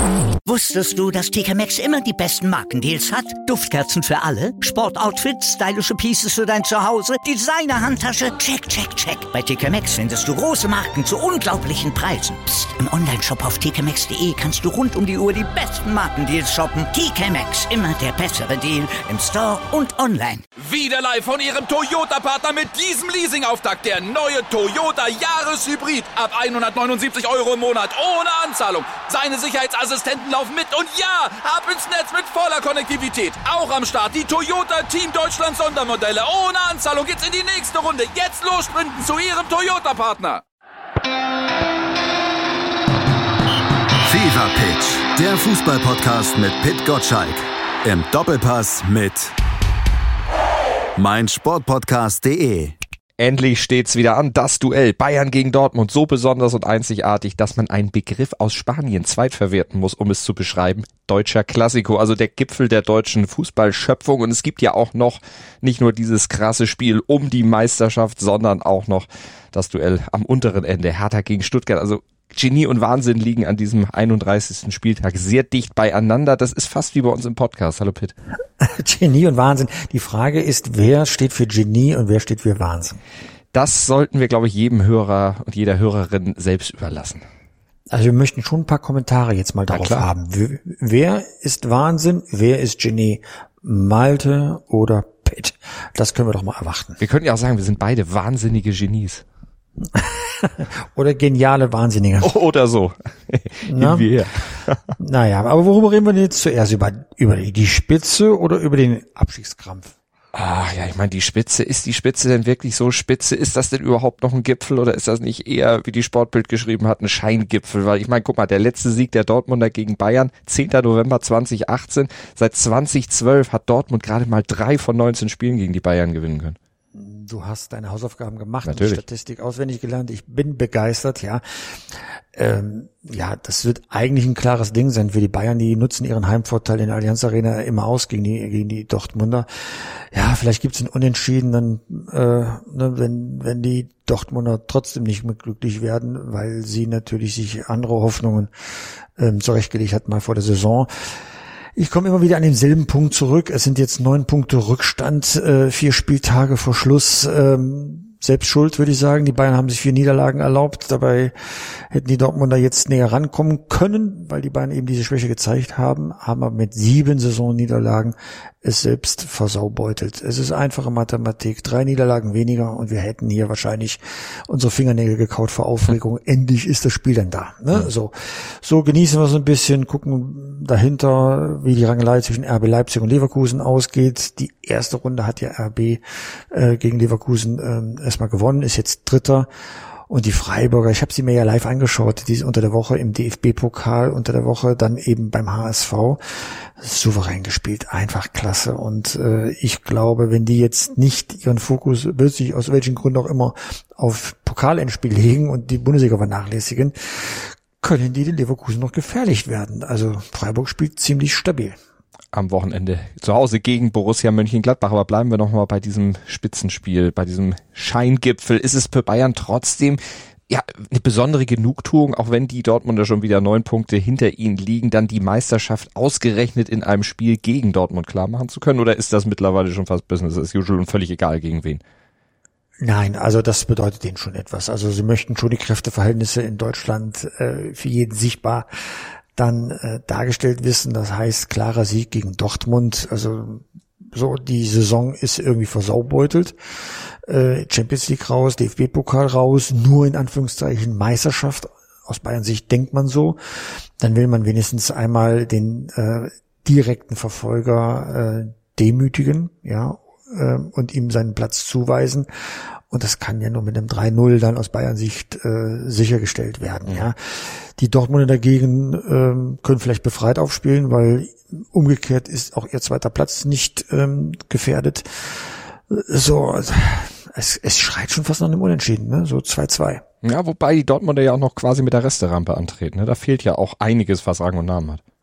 Wusstest du, dass TK Maxx immer die besten Markendeals hat? Duftkerzen für alle, Sportoutfits, stylische Pieces für dein Zuhause, Designer-Handtasche, check, check, check. Bei TK Maxx findest du große Marken zu unglaublichen Preisen. Psst. Im Onlineshop auf tkmaxx.de kannst du rund um die Uhr die besten Markendeals shoppen. TK Maxx, immer der bessere Deal im Store und online. Wieder live von Ihrem Toyota-Partner mit diesem Leasing-Auftakt. Der neue Toyota Jahreshybrid. Ab 179 € im Monat. Ohne Anzahlung. Seine Sicherheitsassistenten laufen mit. Und ja, ab ins Netz mit voller Konnektivität. Auch am Start die Toyota Team Deutschland Sondermodelle. Ohne Anzahlung geht's in die nächste Runde. Jetzt los sprinten zu Ihrem Toyota-Partner. Fever Pitch. Der Fußball-Podcast mit Pit Gottschalk. Im Doppelpass mit meinsportpodcast.de. Endlich steht's wieder an, das Duell Bayern gegen Dortmund, so besonders und einzigartig, dass man einen Begriff aus Spanien zweitverwerten muss, um es zu beschreiben. Deutscher Klassiko, also der Gipfel der deutschen Fußballschöpfung. Und es gibt ja auch noch nicht nur dieses krasse Spiel um die Meisterschaft, sondern auch noch das Duell am unteren Ende, Hertha gegen Stuttgart. Also Genie und Wahnsinn liegen an diesem 31. Spieltag sehr dicht beieinander. Das ist fast wie bei uns im Podcast. Hallo Pitt. Genie und Wahnsinn. Die Frage ist, wer steht für Genie und wer steht für Wahnsinn? Das sollten wir, glaube ich, jedem Hörer und jeder Hörerin selbst überlassen. Also wir möchten schon ein paar Kommentare jetzt mal darauf haben. Wer ist Wahnsinn? Wer ist Genie? Malte oder Pitt? Das können wir doch mal erwarten. Wir könnten ja auch sagen, wir sind beide wahnsinnige Genies. Oder geniale Wahnsinnige. Oder so. Naja, aber worüber reden wir denn jetzt zuerst? Über die Spitze oder über den Abstiegskrampf? Ach ja, ich meine, die Spitze, ist die Spitze denn wirklich so spitze? Ist das denn überhaupt noch ein Gipfel oder ist das nicht eher, wie die Sportbild geschrieben hat, ein Scheingipfel? Weil ich meine, guck mal, der letzte Sieg der Dortmunder gegen Bayern, 10. November 2018. Seit 2012 hat Dortmund gerade mal 3 von 19 Spielen gegen die Bayern gewinnen können. Du hast deine Hausaufgaben gemacht, natürlich. Die Statistik auswendig gelernt. Ich bin begeistert, ja. Das wird eigentlich ein klares Ding sein für die Bayern. Die nutzen ihren Heimvorteil in der Allianz Arena immer aus gegen die Dortmunder. Ja, vielleicht gibt's einen Unentschieden, dann, wenn die Dortmunder trotzdem nicht mehr glücklich werden, weil sie natürlich sich andere Hoffnungen zurechtgelegt hat mal vor der Saison. Ich komme immer wieder an denselben Punkt zurück. Es sind jetzt 9 Punkte Rückstand, 4 Spieltage vor Schluss. Selbst schuld, würde ich sagen. Die Bayern haben sich 4 Niederlagen erlaubt. Dabei hätten die Dortmunder jetzt näher rankommen können, weil die Bayern eben diese Schwäche gezeigt haben aber mit 7 Saisonniederlagen es selbst versaubeutelt. Es ist einfache Mathematik. 3 Niederlagen weniger und wir hätten hier wahrscheinlich unsere Fingernägel gekaut vor Aufregung. Endlich ist das Spiel dann da. Ne? So genießen wir es ein bisschen, gucken dahinter, wie die Rangelei zwischen RB Leipzig und Leverkusen ausgeht. Die erste Runde hat ja RB gegen Leverkusen erstmal gewonnen, ist jetzt Dritter. Und die Freiburger, ich habe sie mir ja live angeschaut, die ist unter der Woche im DFB-Pokal, unter der Woche dann eben beim HSV. Souverän gespielt, einfach klasse. Und ich glaube, wenn die jetzt nicht ihren Fokus plötzlich aus welchen Gründen auch immer auf Pokalendspiel legen und die Bundesliga vernachlässigen, können die den Leverkusen noch gefährlich werden. Also Freiburg spielt ziemlich stabil. Am Wochenende zu Hause gegen Borussia Mönchengladbach. Aber bleiben wir nochmal bei diesem Spitzenspiel, bei diesem Scheingipfel. Ist es für Bayern trotzdem eine besondere Genugtuung, auch wenn die Dortmunder schon wieder 9 Punkte hinter ihnen liegen, dann die Meisterschaft ausgerechnet in einem Spiel gegen Dortmund klar machen zu können? Oder ist das mittlerweile schon fast Business as usual und völlig egal gegen wen? Nein, also das bedeutet denen schon etwas. Also sie möchten schon die Kräfteverhältnisse in Deutschland für jeden sichtbar dann dargestellt wissen. Das heißt, klarer Sieg gegen Dortmund. Also so, die Saison ist irgendwie versaubeutelt. Champions League raus, DFB-Pokal raus, nur in Anführungszeichen Meisterschaft. Aus Bayern Sicht denkt man so. Dann will man wenigstens einmal den direkten Verfolger demütigen, ja, und ihm seinen Platz zuweisen. Und das kann ja nur mit einem 3-0 dann aus Bayern Sicht sichergestellt werden. Ja, die Dortmunder dagegen können vielleicht befreit aufspielen, weil umgekehrt ist auch ihr zweiter Platz nicht gefährdet. So, es schreit schon fast nach einem Unentschieden, ne? So 2-2. Ja, wobei die Dortmunder ja auch noch quasi mit der Resterampe antreten. Ne? Da fehlt ja auch einiges, was Rang und Namen hat.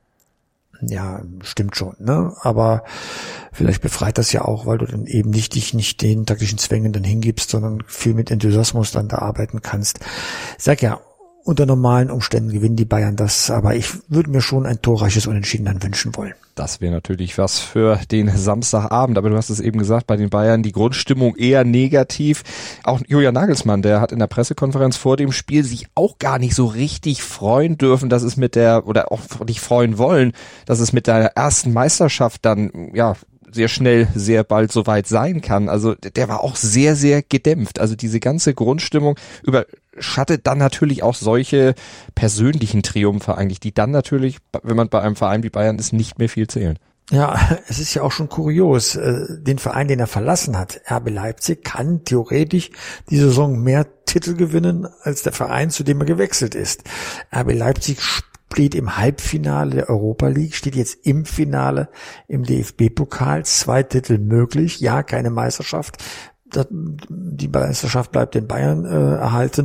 Ja, stimmt schon, ne? Aber vielleicht befreit das ja auch, weil du dann eben dich nicht den taktischen Zwängen dann hingibst, sondern viel mit Enthusiasmus dann da arbeiten kannst. Ich sag ja, unter normalen Umständen gewinnen die Bayern das, aber ich würde mir schon ein torreiches Unentschieden dann wünschen wollen. Das wäre natürlich was für den Samstagabend, aber du hast es eben gesagt, bei den Bayern die Grundstimmung eher negativ. Auch Julian Nagelsmann, der hat in der Pressekonferenz vor dem Spiel sich auch gar nicht so richtig freuen dürfen, dass es oder auch nicht freuen wollen, dass es mit der ersten Meisterschaft dann, ja, sehr schnell, sehr bald soweit sein kann. Also der war auch sehr, sehr gedämpft. Also diese ganze Grundstimmung überschattet dann natürlich auch solche persönlichen Triumphe eigentlich, die dann natürlich, wenn man bei einem Verein wie Bayern ist, nicht mehr viel zählen. Ja, es ist ja auch schon kurios. Den Verein, den er verlassen hat, RB Leipzig, kann theoretisch die Saison mehr Titel gewinnen als der Verein, zu dem er gewechselt ist. RB Leipzig steht im Halbfinale der Europa League, steht jetzt im Finale im DFB-Pokal, 2 Titel möglich, ja, keine Meisterschaft. Die Meisterschaft bleibt den Bayern erhalten.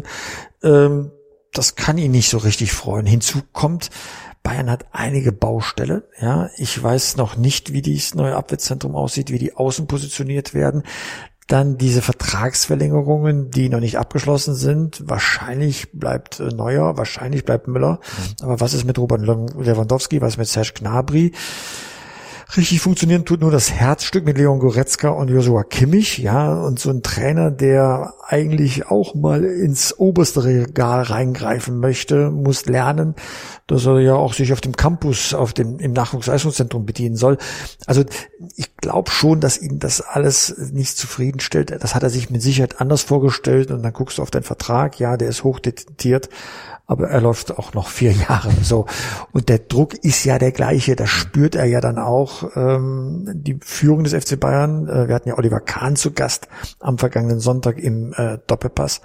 Das kann ihn nicht so richtig freuen. Hinzu kommt, Bayern hat einige Baustelle. Ja, ich weiß noch nicht, wie dieses neue Abwehrzentrum aussieht, wie die Außen positioniert werden. Dann diese Vertragsverlängerungen, die noch nicht abgeschlossen sind. Wahrscheinlich bleibt Neuer, wahrscheinlich bleibt Müller. Aber was ist mit Robert Lewandowski, was ist mit Serge Gnabry? Richtig funktionieren tut nur das Herzstück mit Leon Goretzka und Joshua Kimmich, ja, und so ein Trainer, der eigentlich auch mal ins oberste Regal reingreifen möchte, muss lernen, dass er ja auch sich auf dem Campus, im Nachwuchsleistungszentrum bedienen soll. Also ich glaube schon, dass ihn das alles nicht zufriedenstellt. Das hat er sich mit Sicherheit anders vorgestellt und dann guckst du auf den Vertrag, ja, der ist hochdotiert, aber er läuft auch noch 4 Jahre so. Und der Druck ist ja der gleiche, das spürt er ja dann auch. Die Führung des FC Bayern, wir hatten ja Oliver Kahn zu Gast am vergangenen Sonntag im Doppelpass,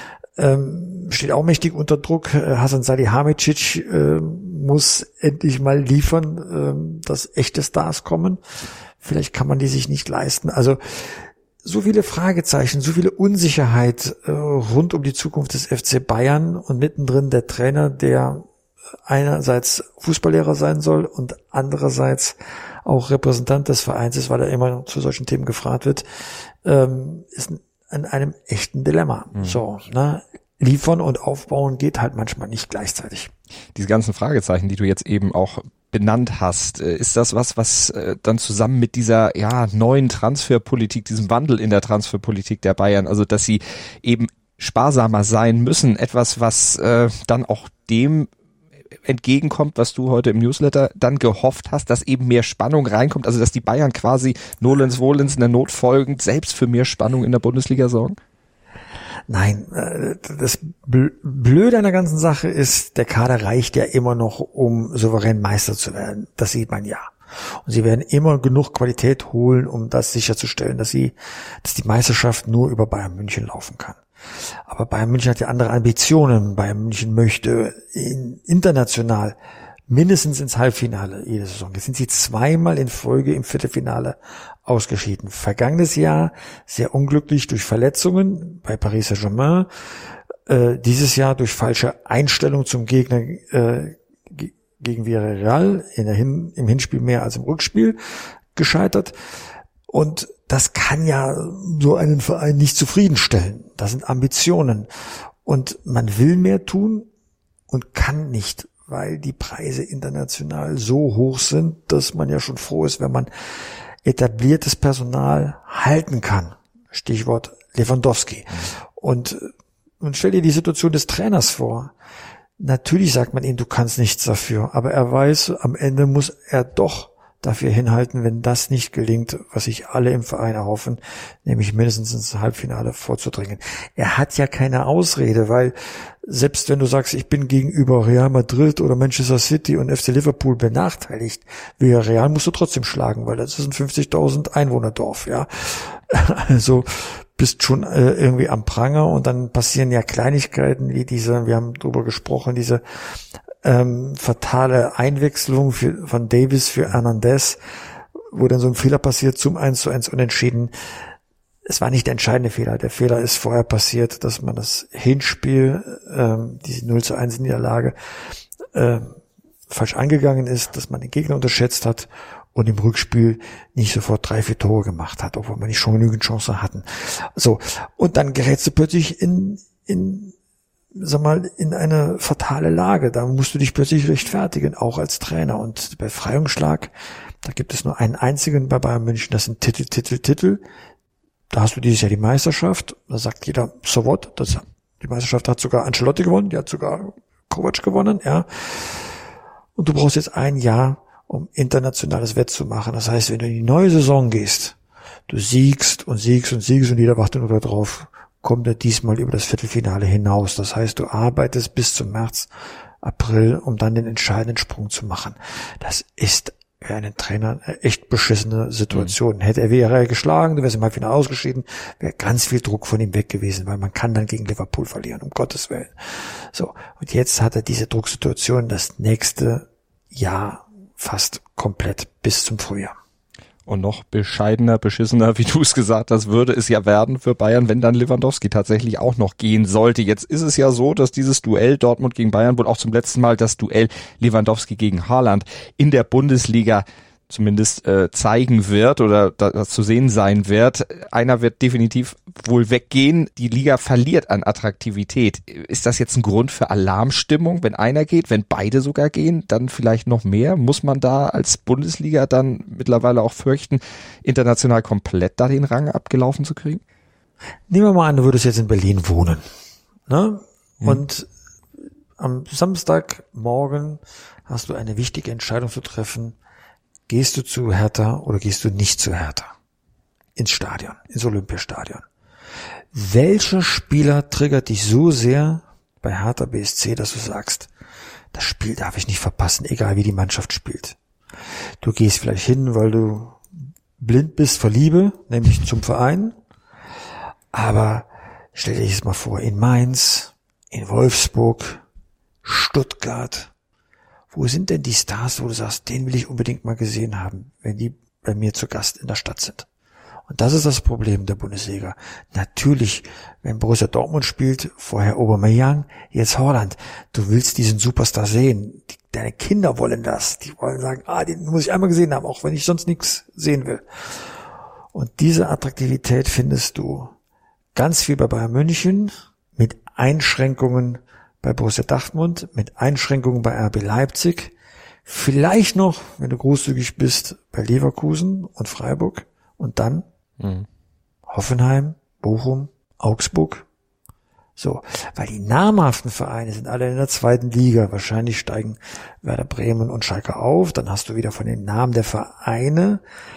steht auch mächtig unter Druck. Hasan Salihamidzic muss endlich mal liefern, dass echte Stars kommen. Vielleicht kann man die sich nicht leisten. Also so viele Fragezeichen, so viele Unsicherheit rund um die Zukunft des FC Bayern und mittendrin der Trainer, der einerseits Fußballlehrer sein soll und andererseits auch Repräsentant des Vereins ist, weil er immer zu solchen Themen gefragt wird, ist in einem echten Dilemma. So, liefern und aufbauen geht halt manchmal nicht gleichzeitig. Diese ganzen Fragezeichen, die du jetzt eben auch benannt hast, ist das was dann zusammen mit dieser neuen Transferpolitik, diesem Wandel in der Transferpolitik der Bayern, also dass sie eben sparsamer sein müssen, etwas, was dann auch dem entgegenkommt, was du heute im Newsletter dann gehofft hast, dass eben mehr Spannung reinkommt, also dass die Bayern quasi nolens volens in der Not folgend selbst für mehr Spannung in der Bundesliga sorgen? Nein, das Blöde an der ganzen Sache ist, der Kader reicht ja immer noch, um souverän Meister zu werden. Das sieht man ja. Und sie werden immer genug Qualität holen, um das sicherzustellen, dass die Meisterschaft nur über Bayern München laufen kann. Aber Bayern München hat ja andere Ambitionen. Bayern München möchte international mindestens ins Halbfinale jede Saison. Jetzt sind sie 2-mal in Folge im Viertelfinale ausgeschieden. Vergangenes Jahr sehr unglücklich durch Verletzungen bei Paris Saint-Germain. Dieses Jahr durch falsche Einstellung zum Gegner gegen Villarreal im Hinspiel mehr als im Rückspiel gescheitert. Und das kann ja so einen Verein nicht zufriedenstellen. Das sind Ambitionen. Und man will mehr tun und kann nicht, weil die Preise international so hoch sind, dass man ja schon froh ist, wenn man etabliertes Personal halten kann. Stichwort Lewandowski. Und stell dir die Situation des Trainers vor. Natürlich sagt man ihm, du kannst nichts dafür, aber er weiß, am Ende muss er doch dafür hinhalten, wenn das nicht gelingt, was sich alle im Verein erhoffen, nämlich mindestens ins Halbfinale vorzudringen. Er hat ja keine Ausrede, weil selbst wenn du sagst, ich bin gegenüber Real Madrid oder Manchester City und FC Liverpool benachteiligt, Villarreal musst du trotzdem schlagen, weil das ist ein 50.000 Einwohnerdorf, ja. Also bist schon irgendwie am Pranger und dann passieren ja Kleinigkeiten wie wir haben drüber gesprochen, diese fatale Einwechslung von Davis für Hernandez, wo dann so ein Fehler passiert zum 1:1 Unentschieden. Es war nicht der entscheidende Fehler. Der Fehler ist vorher passiert, dass man das Hinspiel, diese 0:1 Niederlage, falsch angegangen ist, dass man den Gegner unterschätzt hat und im Rückspiel nicht sofort 3-4 Tore gemacht hat, obwohl man nicht schon genügend Chancen hatten. So. Und dann gerätst du plötzlich in sag mal, in eine fatale Lage. Da musst du dich plötzlich rechtfertigen, auch als Trainer. Und bei Befreiungsschlag, da gibt es nur einen einzigen bei Bayern München, das sind Titel. Da hast du dieses Jahr die Meisterschaft. Da sagt jeder, so what? Die Meisterschaft hat sogar Ancelotti gewonnen, die hat sogar Kovac gewonnen, ja. Und du brauchst jetzt ein Jahr, um internationales wettzumachen. Das heißt, wenn du in die neue Saison gehst, du siegst und jeder wartet nur darauf, kommt er diesmal über das Viertelfinale hinaus. Das heißt, du arbeitest bis zum März, April, um dann den entscheidenden Sprung zu machen. Das ist für einen Trainer eine echt beschissene Situation. Wäre er geschlagen, du wärst im Halbfinale ausgeschieden, wäre ganz viel Druck von ihm weg gewesen, weil man kann dann gegen Liverpool verlieren, um Gottes Willen. So, und jetzt hat er diese Drucksituation das nächste Jahr fast komplett bis zum Frühjahr. Und noch bescheidener, beschissener, wie du es gesagt hast, würde es ja werden für Bayern, wenn dann Lewandowski tatsächlich auch noch gehen sollte. Jetzt ist es ja so, dass dieses Duell Dortmund gegen Bayern wohl auch zum letzten Mal das Duell Lewandowski gegen Haaland in der Bundesliga zumindest zeigen wird oder das zu sehen sein wird. Einer wird definitiv wohl weggehen. Die Liga verliert an Attraktivität. Ist das jetzt ein Grund für Alarmstimmung, wenn einer geht, wenn beide sogar gehen, dann vielleicht noch mehr? Muss man da als Bundesliga dann mittlerweile auch fürchten, international komplett da den Rang abgelaufen zu kriegen? Nehmen wir mal an, du würdest jetzt in Berlin wohnen, ne? Und am Samstagmorgen hast du eine wichtige Entscheidung zu treffen. Gehst du zu Hertha oder gehst du nicht zu Hertha? Ins Stadion, ins Olympiastadion. Welcher Spieler triggert dich so sehr bei Hertha BSC, dass du sagst, das Spiel darf ich nicht verpassen, egal wie die Mannschaft spielt? Du gehst vielleicht hin, weil du blind bist vor Liebe, nämlich zum Verein. Aber stell dir das mal vor, in Mainz, in Wolfsburg, Stuttgart. Wo sind denn die Stars, wo du sagst, den will ich unbedingt mal gesehen haben, wenn die bei mir zu Gast in der Stadt sind? Und das ist das Problem der Bundesliga. Natürlich, wenn Borussia Dortmund spielt, vorher Aubameyang, jetzt Haaland, du willst diesen Superstar sehen. Deine Kinder wollen das. Die wollen sagen, den muss ich einmal gesehen haben, auch wenn ich sonst nichts sehen will. Und diese Attraktivität findest du ganz viel bei Bayern München, mit Einschränkungen bei Borussia Dortmund, mit Einschränkungen bei RB Leipzig, vielleicht noch, wenn du großzügig bist, bei Leverkusen und Freiburg und dann Hoffenheim, Bochum, Augsburg. So, weil die namhaften Vereine sind alle in der zweiten Liga. Wahrscheinlich steigen Werder Bremen und Schalke auf. Dann hast du wieder von den Namen der Vereine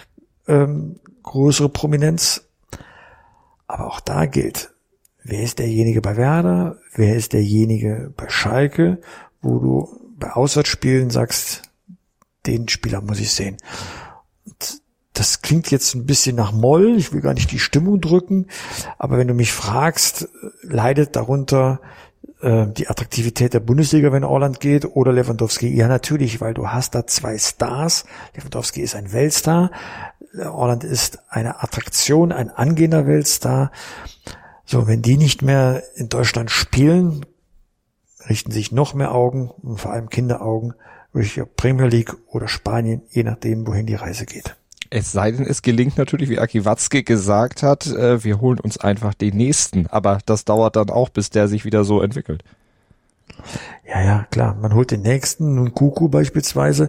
größere Prominenz. Aber auch da gilt, wer ist derjenige bei Werder? Wer ist derjenige bei Schalke, wo du bei Auswärtsspielen sagst, den Spieler muss ich sehen. Und das klingt jetzt ein bisschen nach Moll, ich will gar nicht die Stimmung drücken, aber wenn du mich fragst, leidet darunter die Attraktivität der Bundesliga, wenn Haaland geht, oder Lewandowski? Ja, natürlich, weil du hast da zwei Stars. Lewandowski ist ein Weltstar, Haaland ist eine Attraktion, ein angehender Weltstar. So, wenn die nicht mehr in Deutschland spielen, richten sich noch mehr Augen, und vor allem Kinderaugen, durch Premier League oder Spanien, je nachdem, wohin die Reise geht. Es sei denn, es gelingt natürlich, wie Aki Watzke gesagt hat, wir holen uns einfach den nächsten. Aber das dauert dann auch, bis der sich wieder so entwickelt. Ja, klar. Man holt den nächsten, nun Kuku beispielsweise,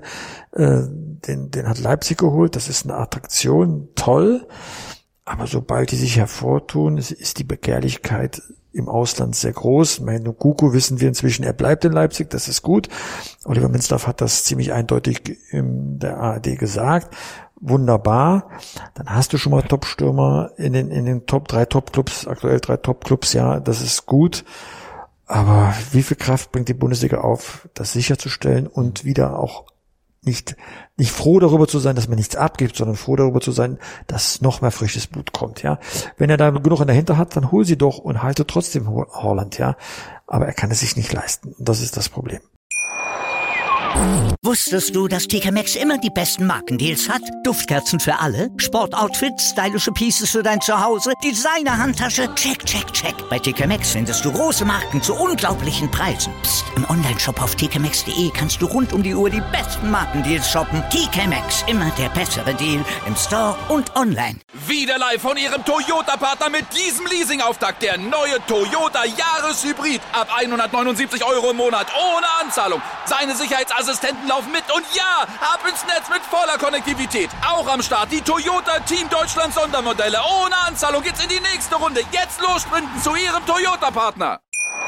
den hat Leipzig geholt. Das ist eine Attraktion, toll. Aber sobald die sich hervortun, ist die Begehrlichkeit im Ausland sehr groß. Bei Kuku wissen wir inzwischen, er bleibt in Leipzig, das ist gut. Oliver Minzlaff hat das ziemlich eindeutig in der ARD gesagt. Wunderbar. Dann hast du schon mal Top-Stürmer in den Top 3 Top-Clubs, aktuell 3 Top-Clubs, ja, das ist gut. Aber wie viel Kraft bringt die Bundesliga auf, das sicherzustellen und wieder auch nicht froh darüber zu sein, dass man nichts abgibt, sondern froh darüber zu sein, dass noch mehr frisches Blut kommt, ja. Wenn er da genug in der Hinter hat, dann hol sie doch und halte trotzdem Haaland, ja. Aber er kann es sich nicht leisten. Und das ist das Problem. Wusstest du, dass TK Maxx immer die besten Markendeals hat? Duftkerzen für alle, Sportoutfits, stylische Pieces für dein Zuhause, Designer-Handtasche, check, check, check. Bei TK Maxx findest du große Marken zu unglaublichen Preisen. Psst. Im Onlineshop auf tkmaxx.de kannst du rund um die Uhr die besten Markendeals shoppen. TK Maxx, immer der bessere Deal im Store und online. Wieder live von Ihrem Toyota-Partner mit diesem Leasing-Auftakt. Der neue Toyota Jahreshybrid. Ab 179 € im Monat. Ohne Anzahlung. Seine Sicherheitsassistenten laufen mit. Und ja, ab ins Netz mit voller Konnektivität. Auch am Start die Toyota Team Deutschland Sondermodelle. Ohne Anzahlung geht's in die nächste Runde. Jetzt los sprinten zu Ihrem Toyota-Partner.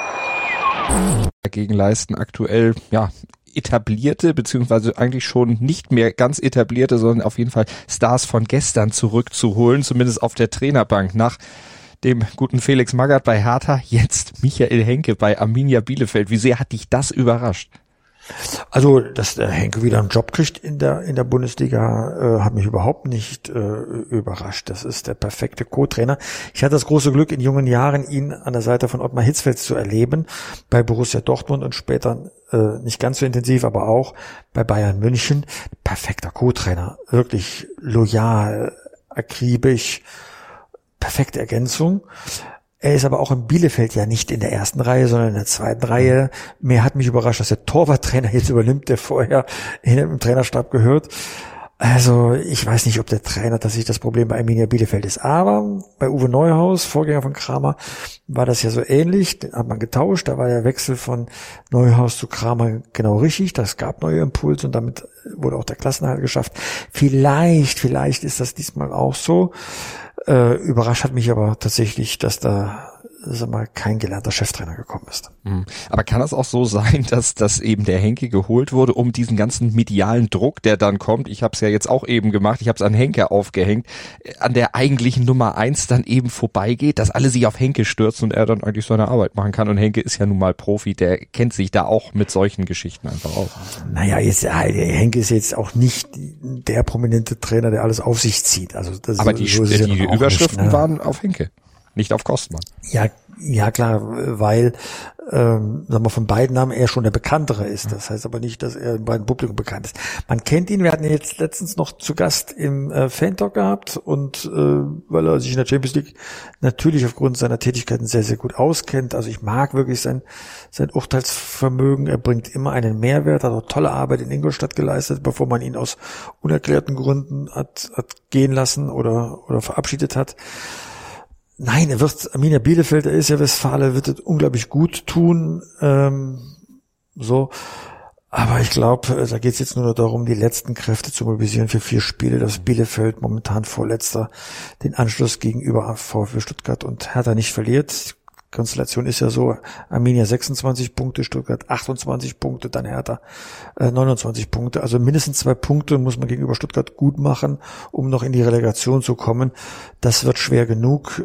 Dagegen leisten aktuell, etablierte, beziehungsweise eigentlich schon nicht mehr ganz etablierte, sondern auf jeden Fall Stars von gestern zurückzuholen, zumindest auf der Trainerbank. Nach dem guten Felix Magath bei Hertha, jetzt Michael Henke bei Arminia Bielefeld. Wie sehr hat dich das überrascht? Also, dass der Henke wieder einen Job kriegt in der Bundesliga, hat mich überhaupt nicht überrascht. Das ist der perfekte Co-Trainer. Ich hatte das große Glück, in jungen Jahren ihn an der Seite von Ottmar Hitzfeld zu erleben, bei Borussia Dortmund und später nicht ganz so intensiv, aber auch bei Bayern München. Perfekter Co-Trainer, wirklich loyal, akribisch, perfekte Ergänzung. Er ist aber auch in Bielefeld ja nicht in der ersten Reihe, sondern in der zweiten Reihe. Mir hat mich überrascht, dass der Torwarttrainer jetzt übernimmt, der vorher im Trainerstab gehört. Also ich weiß nicht, ob der Trainer tatsächlich das Problem bei Arminia Bielefeld ist. Aber bei Uwe Neuhaus, Vorgänger von Kramer, war das ja so ähnlich. Den hat man getauscht. Da war der Wechsel von Neuhaus zu Kramer genau richtig. Das gab neue Impulse und damit wurde auch der Klassenerhalt geschafft. Vielleicht ist das diesmal auch so. Überrascht hat mich aber tatsächlich, dass da kein gelernter Cheftrainer gekommen ist. Aber kann es auch so sein, dass eben der Henke geholt wurde, um diesen ganzen medialen Druck, der dann kommt, ich habe es ja jetzt auch eben gemacht, ich habe es an Henke aufgehängt, an der eigentlichen Nummer 1 dann eben vorbeigeht, dass alle sich auf Henke stürzen und er dann eigentlich seine Arbeit machen kann. Und Henke ist ja nun mal Profi, der kennt sich da auch mit solchen Geschichten einfach aus. Naja, Henke ist jetzt auch nicht der prominente Trainer, der alles auf sich zieht. Also das aber die Überschriften nicht, waren auf Henke. Nicht auf Kostmann. Ja klar, weil von beiden Namen er schon der Bekanntere ist. Das heißt aber nicht, dass er im breiten Publikum bekannt ist. Man kennt ihn, wir hatten ihn jetzt letztens noch zu Gast im Fan-Talk gehabt und weil er sich in der Champions League natürlich aufgrund seiner Tätigkeiten sehr, sehr gut auskennt. Also ich mag wirklich sein Urteilsvermögen. Er bringt immer einen Mehrwert, hat auch tolle Arbeit in Ingolstadt geleistet, bevor man ihn aus unerklärten Gründen hat gehen lassen oder verabschiedet hat. Nein, Arminia Bielefeld, er ist ja Westfale, wird es unglaublich gut tun, aber ich glaube, da geht es jetzt nur noch darum, die letzten Kräfte zu mobilisieren für 4 Spiele, dass Bielefeld momentan Vorletzter den Anschluss gegenüber VfB Stuttgart und Hertha nicht verliert. Die Konstellation ist ja so, Arminia 26 Punkte, Stuttgart 28 Punkte, dann Hertha 29 Punkte. Also mindestens 2 Punkte muss man gegenüber Stuttgart gut machen, um noch in die Relegation zu kommen. Das wird schwer genug.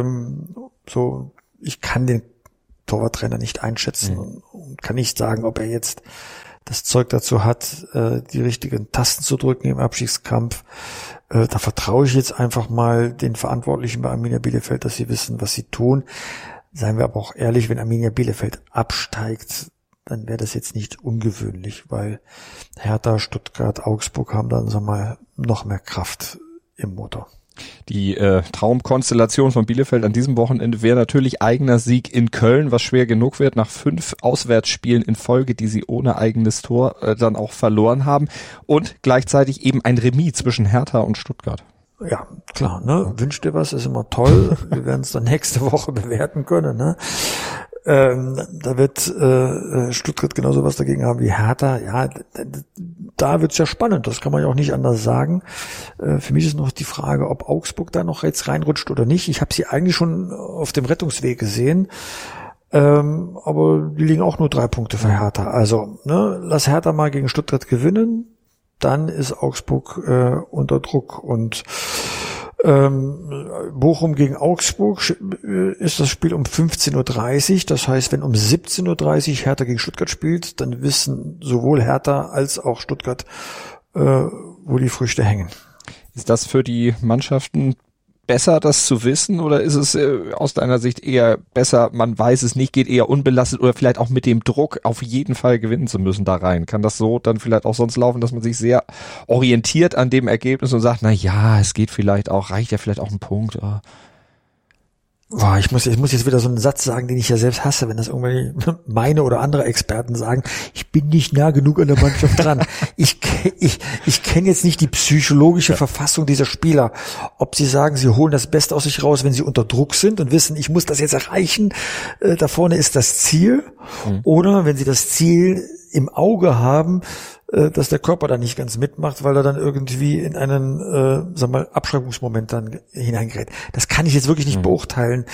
Ich kann den Torwarttrainer nicht einschätzen und kann nicht sagen, ob er jetzt das Zeug dazu hat, die richtigen Tasten zu drücken im Abstiegskampf. Da vertraue ich jetzt einfach mal den Verantwortlichen bei Arminia Bielefeld, dass sie wissen, was sie tun. Seien wir aber auch ehrlich, wenn Arminia Bielefeld absteigt, dann wäre das jetzt nicht ungewöhnlich, weil Hertha, Stuttgart, Augsburg haben dann, noch mehr Kraft im Motor. Die Traumkonstellation von Bielefeld an diesem Wochenende wäre natürlich eigener Sieg in Köln, was schwer genug wird nach 5 Auswärtsspielen in Folge, die sie ohne eigenes Tor dann auch verloren haben und gleichzeitig eben ein Remis zwischen Hertha und Stuttgart. Ja, klar, ne? Wünsch dir was, ist immer toll. Wir werden es dann nächste Woche bewerten können, ne? Da wird Stuttgart genauso was dagegen haben wie Hertha. Ja, da wird's ja spannend, das kann man ja auch nicht anders sagen. Für mich ist noch die Frage, ob Augsburg da noch jetzt reinrutscht oder nicht. Ich habe sie eigentlich schon auf dem Rettungsweg gesehen. Aber die liegen auch nur 3 Punkte für Hertha. Also, ne, lass Hertha mal gegen Stuttgart gewinnen. Dann ist Augsburg unter Druck und Bochum gegen Augsburg ist das Spiel um 15:30 Uhr. Das heißt, wenn um 17:30 Uhr Hertha gegen Stuttgart spielt, dann wissen sowohl Hertha als auch Stuttgart, wo die Früchte hängen. Ist das für die Mannschaften besser, das zu wissen, oder ist es aus deiner Sicht eher besser, man weiß es nicht, geht eher unbelastet oder vielleicht auch mit dem Druck, auf jeden Fall gewinnen zu müssen da rein? Kann das so dann vielleicht auch sonst laufen, dass man sich sehr orientiert an dem Ergebnis und sagt, na ja, es geht vielleicht auch, reicht ja vielleicht auch ein Punkt, oder? Boah, ich muss jetzt wieder so einen Satz sagen, den ich ja selbst hasse, wenn das irgendwie meine oder andere Experten sagen, ich bin nicht nah genug an der Mannschaft dran. Ich kenne jetzt nicht die psychologische Verfassung dieser Spieler. Ob sie sagen, sie holen das Beste aus sich raus, wenn sie unter Druck sind und wissen, ich muss das jetzt erreichen, da vorne ist das Ziel. Oder wenn sie das Ziel im Auge haben, dass der Körper da nicht ganz mitmacht, weil er dann irgendwie in einen, Abschreibungsmoment dann hineingerät. Das kann ich jetzt wirklich nicht beurteilen.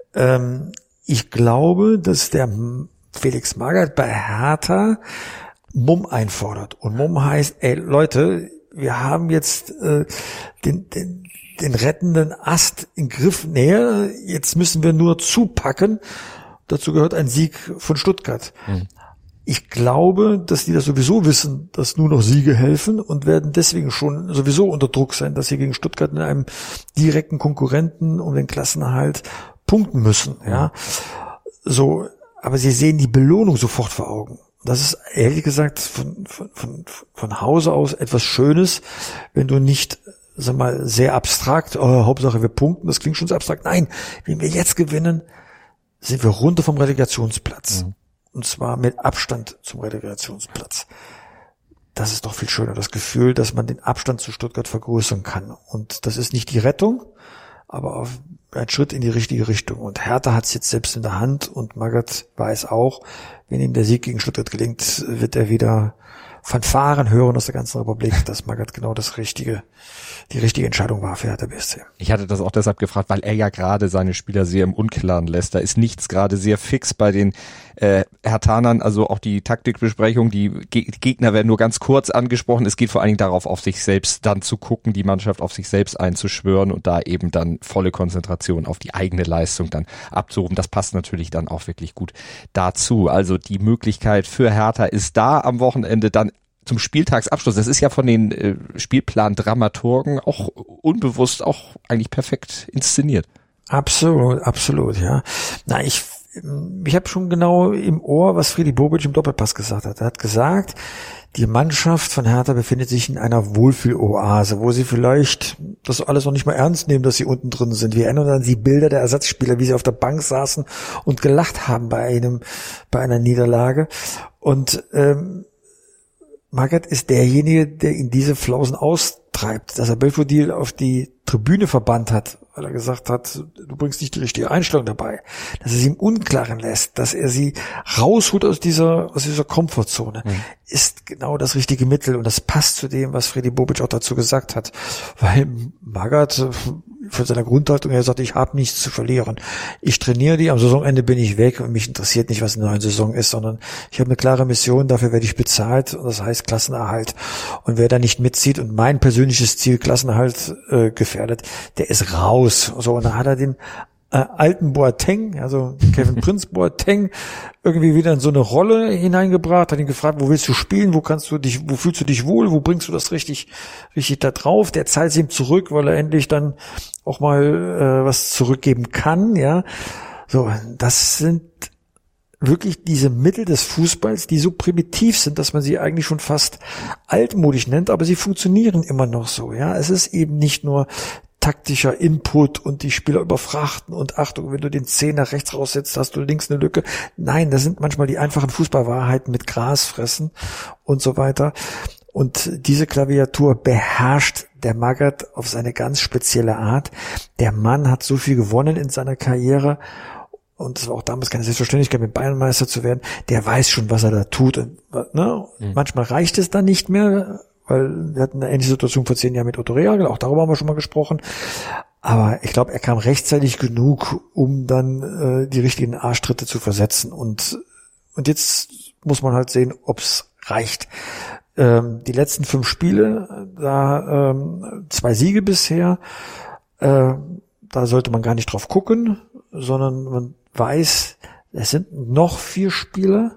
Ich glaube, dass der Felix Magath bei Hertha Mumm einfordert. Und Mumm heißt, ey Leute, wir haben jetzt den rettenden Ast in Griff näher, jetzt müssen wir nur zupacken. Dazu gehört ein Sieg von Stuttgart. Ich glaube, dass die das sowieso wissen, dass nur noch Siege helfen und werden deswegen schon sowieso unter Druck sein, dass sie gegen Stuttgart in einem direkten Konkurrenten um den Klassenerhalt punkten müssen, ja. So, aber sie sehen die Belohnung sofort vor Augen. Das ist ehrlich gesagt von Hause aus etwas Schönes, wenn du nicht, sehr abstrakt, Hauptsache wir punkten, das klingt schon so abstrakt. Nein, wenn wir jetzt gewinnen, sind wir runter vom Relegationsplatz. Und zwar mit Abstand zum Relegationsplatz. Das ist doch viel schöner, das Gefühl, dass man den Abstand zu Stuttgart vergrößern kann. Und das ist nicht die Rettung, aber ein Schritt in die richtige Richtung. Und Hertha hat es jetzt selbst in der Hand und Magath weiß auch, wenn ihm der Sieg gegen Stuttgart gelingt, wird er wieder Fanfaren hören aus der ganzen Republik, dass Magath genau die richtige Entscheidung war für Hertha BSC. Ich hatte das auch deshalb gefragt, weil er ja gerade seine Spieler sehr im Unklaren lässt. Da ist nichts gerade sehr fix bei den Herthanern, also auch die Taktikbesprechung, die Gegner werden nur ganz kurz angesprochen. Es geht vor allen Dingen darauf, auf sich selbst dann zu gucken, die Mannschaft auf sich selbst einzuschwören und da eben dann volle Konzentration auf die eigene Leistung dann abzurufen. Das passt natürlich dann auch wirklich gut dazu. Also die Möglichkeit für Hertha ist da am Wochenende dann zum Spieltagsabschluss. Das ist ja von den Spielplan-Dramaturgen auch unbewusst auch eigentlich perfekt inszeniert. Absolut, ja. Na, ich habe schon genau im Ohr, was Freddy Bobic im Doppelpass gesagt hat. Er hat gesagt, die Mannschaft von Hertha befindet sich in einer Wohlfühloase, wo sie vielleicht das alles noch nicht mal ernst nehmen, dass sie unten drin sind. Wir erinnern uns an die Bilder der Ersatzspieler, wie sie auf der Bank saßen und gelacht haben bei einer Niederlage. Und Magath ist derjenige, der in diese Flausen austreibt, dass er Belfodil auf die Tribüne verbannt hat, weil er gesagt hat, du bringst nicht die richtige Einstellung dabei, dass er sie im Unklaren lässt, dass er sie rausholt aus dieser Komfortzone, ist genau das richtige Mittel und das passt zu dem, was Freddy Bobic auch dazu gesagt hat, weil Magath von seiner Grundhaltung her sagt, ich habe nichts zu verlieren. Ich trainiere die, am Saisonende bin ich weg und mich interessiert nicht, was in der neuen Saison ist, sondern ich habe eine klare Mission, dafür werde ich bezahlt und das heißt Klassenerhalt. Und wer da nicht mitzieht und mein persönliches Ziel Klassenerhalt gefährdet, der ist raus. So, und dann hat er den alten Boateng, also Kevin Prince Boateng, irgendwie wieder in so eine Rolle hineingebracht, hat ihn gefragt, wo willst du spielen, wo fühlst du dich wohl, wo bringst du das richtig da drauf? Der zahlt ihm zurück, weil er endlich dann auch mal was zurückgeben kann, ja. So, das sind wirklich diese Mittel des Fußballs, die so primitiv sind, dass man sie eigentlich schon fast altmodisch nennt, aber sie funktionieren immer noch so, ja. Es ist eben nicht nur taktischer Input und die Spieler überfrachten und Achtung, wenn du den 10 nach rechts raussetzt, hast du links eine Lücke. Nein, das sind manchmal die einfachen Fußballwahrheiten mit Gras fressen und so weiter. Und diese Klaviatur beherrscht der Magath auf seine ganz spezielle Art. Der Mann hat so viel gewonnen in seiner Karriere und es war auch damals keine Selbstverständlichkeit, mit Bayern Meister zu werden. Der weiß schon, was er da tut. Und, ne? Manchmal reicht es dann nicht mehr, weil wir hatten eine ähnliche Situation vor 10 Jahren mit Otto Rehhagel, auch darüber haben wir schon mal gesprochen. Aber ich glaube, er kam rechtzeitig genug, um dann die richtigen Arschtritte zu versetzen. Und jetzt muss man halt sehen, ob's reicht. Die letzten 5 Spiele, da 2 Siege bisher, da sollte man gar nicht drauf gucken, sondern man weiß, es sind noch 4 Spiele,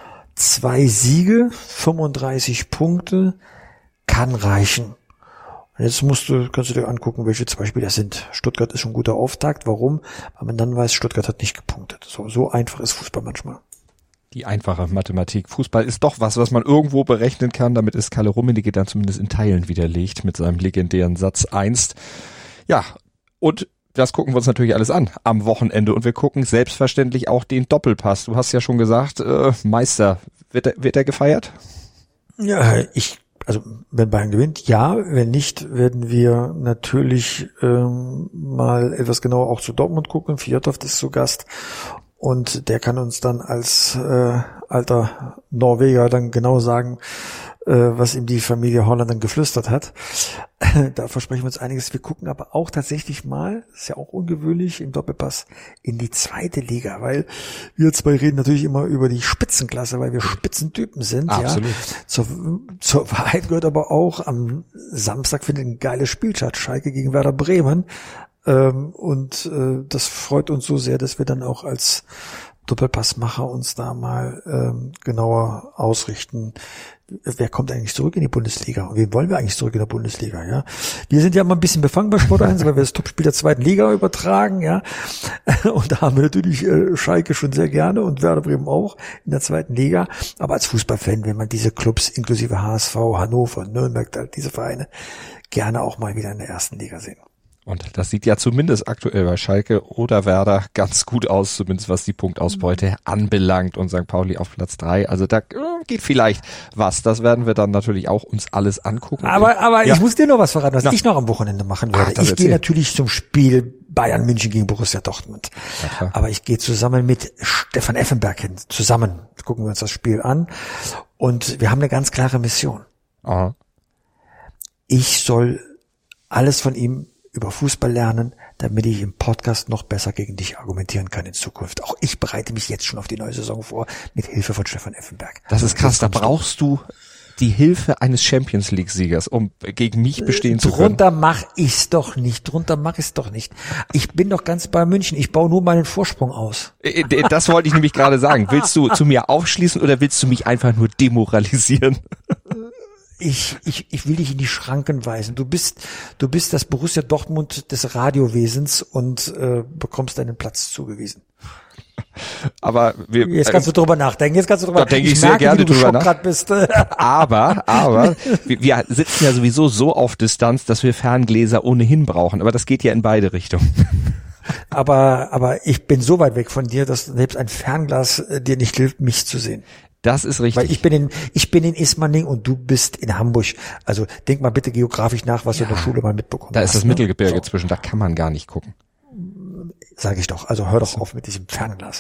2 Siege, 35 Punkte, kann reichen. Und jetzt kannst du dir angucken, welche 2 Spiele das sind. Stuttgart ist schon ein guter Auftakt. Warum? Weil man dann weiß, Stuttgart hat nicht gepunktet. So einfach ist Fußball manchmal. Die einfache Mathematik. Fußball ist doch was man irgendwo berechnen kann. Damit ist Kalle Rummenigge dann zumindest in Teilen widerlegt mit seinem legendären Satz einst. Ja, und das gucken wir uns natürlich alles an am Wochenende. Und wir gucken selbstverständlich auch den Doppelpass. Du hast ja schon gesagt, Meister, wird er gefeiert? Ja, also wenn Bayern gewinnt, ja. Wenn nicht, werden wir natürlich mal etwas genauer auch zu Dortmund gucken. Fjordhoft ist zu Gast und der kann uns dann als alter Norweger dann genau sagen, was ihm die Familie Holland dann geflüstert hat. Da versprechen wir uns einiges. Wir gucken aber auch tatsächlich mal, das ist ja auch ungewöhnlich im Doppelpass, in die 2. Liga, weil wir 2 reden natürlich immer über die Spitzenklasse, weil wir Spitzentypen sind. Absolut. Ja. Zur Wahrheit gehört aber auch, am Samstag findet ein geiles Spiel statt, Schalke gegen Werder Bremen. Und das freut uns so sehr, dass wir dann auch als Doppelpassmacher uns da mal genauer ausrichten. Wer kommt eigentlich zurück in die Bundesliga? Und wen wollen wir eigentlich zurück in der Bundesliga? Ja, wir sind ja immer ein bisschen befangen bei Sport 1, weil wir das Topspiel der 2. Liga übertragen. Ja, und da haben wir natürlich Schalke schon sehr gerne und Werder Bremen auch in der 2. Liga. Aber als Fußballfan, wenn man diese Clubs inklusive HSV, Hannover, Nürnberg, diese Vereine gerne auch mal wieder in der 1. Liga sehen. Und das sieht ja zumindest aktuell bei Schalke oder Werder ganz gut aus, zumindest was die Punktausbeute anbelangt, und St. Pauli auf Platz 3. Also da geht vielleicht was. Das werden wir dann natürlich auch uns alles angucken. Aber ja. Ich muss dir noch was verraten, was ich noch am Wochenende machen werde. Ich gehe natürlich zum Spiel Bayern München gegen Borussia Dortmund. Ja, aber ich gehe zusammen mit Stefan Effenberg hin. Zusammen gucken wir uns das Spiel an. Und wir haben eine ganz klare Mission. Aha. Ich soll alles von ihm über Fußball lernen, damit ich im Podcast noch besser gegen dich argumentieren kann in Zukunft. Auch ich bereite mich jetzt schon auf die neue Saison vor, mit Hilfe von Stefan Effenberg. Das ist krass, da brauchst du die Hilfe eines Champions-League-Siegers, um gegen mich bestehen zu können. Drunter mach ich's doch nicht. Ich bin doch ganz bei München. Ich baue nur meinen Vorsprung aus. Das wollte ich nämlich gerade sagen. Willst du zu mir aufschließen oder willst du mich einfach nur demoralisieren? Ich will dich in die Schranken weisen. Du bist das Borussia Dortmund des Radiowesens und bekommst deinen Platz zugewiesen. Aber jetzt kannst du drüber nachdenken. Da denke ich sehr gerne drüber nach. Bist. Aber wir sitzen ja sowieso so auf Distanz, dass wir Ferngläser ohnehin brauchen. Aber das geht ja in beide Richtungen. Aber ich bin so weit weg von dir, dass selbst ein Fernglas dir nicht hilft, mich zu sehen. Das ist richtig. Weil ich bin in Ismaning und du bist in Hamburg. Also denk mal bitte geografisch nach, was du in der Schule mal mitbekommen hast. Da ist das Mittelgebirge zwischen, da kann man gar nicht gucken. Sag ich doch. Also hör doch auf mit diesem Fernglas.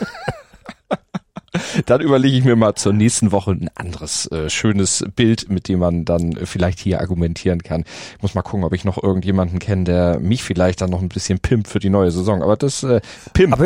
Dann überlege ich mir mal zur nächsten Woche ein anderes schönes Bild, mit dem man dann vielleicht hier argumentieren kann. Ich muss mal gucken, ob ich noch irgendjemanden kenne, der mich vielleicht dann noch ein bisschen pimpt für die neue Saison. Aber das aber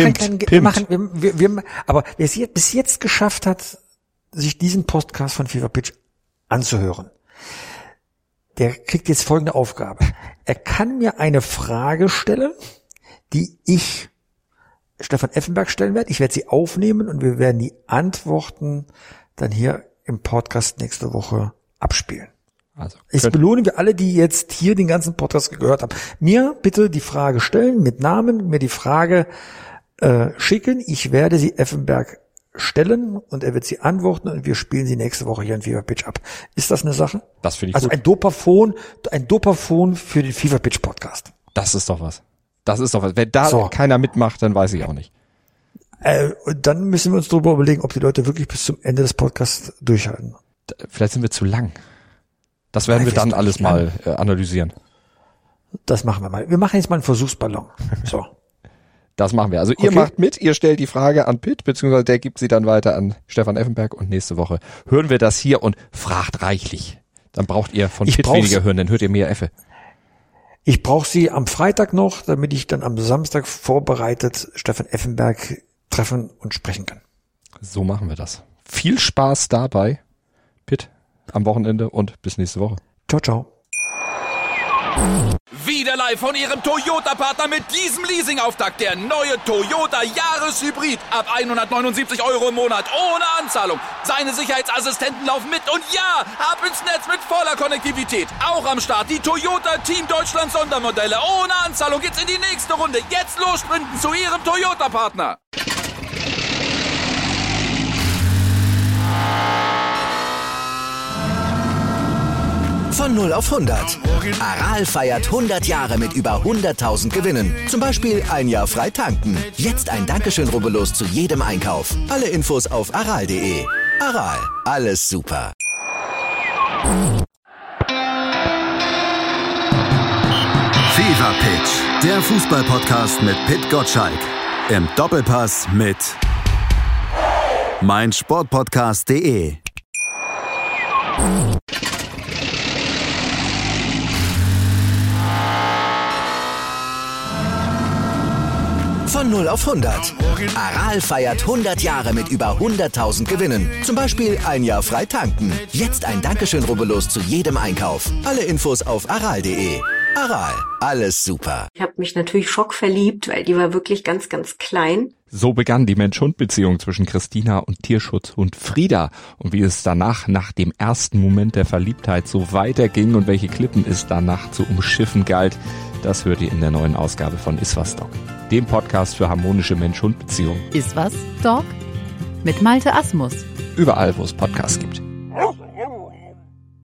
wer es bis jetzt geschafft hat, sich diesen Podcast von Fever Pitch anzuhören, der kriegt jetzt folgende Aufgabe. Er kann mir eine Frage stellen, die ich Stefan Effenberg stellen werde. Ich werde sie aufnehmen und wir werden die Antworten dann hier im Podcast nächste Woche abspielen. Also ich belohne wir alle, die jetzt hier den ganzen Podcast gehört haben. Mir bitte die Frage stellen mit Namen, mir die Frage schicken. Ich werde sie Effenberg stellen und er wird sie antworten und wir spielen sie nächste Woche hier in Fever Pitch ab. Ist das eine Sache? Das finde ich also gut. Ein Dopaphon für den Fever Pitch Podcast. Das ist doch was. Wenn da keiner mitmacht, dann weiß ich auch nicht. Und dann müssen wir uns darüber überlegen, ob die Leute wirklich bis zum Ende des Podcasts durchhalten. Vielleicht sind wir zu lang. Das werden wir dann alles mal analysieren. Das machen wir mal. Wir machen jetzt mal einen Versuchsballon. So. Das machen wir. Also ihr macht mit, ihr stellt die Frage an Pitt, beziehungsweise der gibt sie dann weiter an Stefan Effenberg und nächste Woche hören wir das hier und fragt reichlich. Dann braucht ihr von Pitt weniger hören, dann hört ihr mehr Effe. Ich brauche sie am Freitag noch, damit ich dann am Samstag vorbereitet Stefan Effenberg treffen und sprechen kann. So machen wir das. Viel Spaß dabei, Pitt, am Wochenende und bis nächste Woche. Ciao, ciao. Wieder live von Ihrem Toyota-Partner mit diesem Leasing-Auftakt. Der neue Toyota Jahreshybrid. Ab 179 Euro im Monat. Ohne Anzahlung. Seine Sicherheitsassistenten laufen mit. Und ja, ab ins Netz mit voller Konnektivität. Auch am Start die Toyota Team Deutschland Sondermodelle. Ohne Anzahlung geht's in die nächste Runde. Jetzt los sprinten zu Ihrem Toyota-Partner. Von 0 auf 100. Aral feiert 100 Jahre mit über 100.000 Gewinnen. Zum Beispiel ein Jahr frei tanken. Jetzt ein Dankeschön, rubbellos zu jedem Einkauf. Alle Infos auf aral.de. Aral, alles super. Fever Pitch, der Fußballpodcast mit Pit Gottschalk. Im Doppelpass mit meinsportpodcast.de. Von 0 auf 100. Aral feiert 100 Jahre mit über 100.000 Gewinnen. Zum Beispiel ein Jahr frei tanken. Jetzt ein Dankeschön, rubbellos zu jedem Einkauf. Alle Infos auf aral.de. Aral, alles super. Ich habe mich natürlich schockverliebt, weil die war wirklich ganz, ganz klein. So begann die Mensch-Hund-Beziehung zwischen Christina und Tierschutzhund Frieda. Und wie es danach, nach dem ersten Moment der Verliebtheit, so weiterging und welche Klippen es danach zu umschiffen galt, das hört ihr in der neuen Ausgabe von Iswas Dog, dem Podcast für harmonische Mensch-Hund-Beziehungen. Iswas Dog mit Malte Asmus. Überall, wo es Podcasts gibt.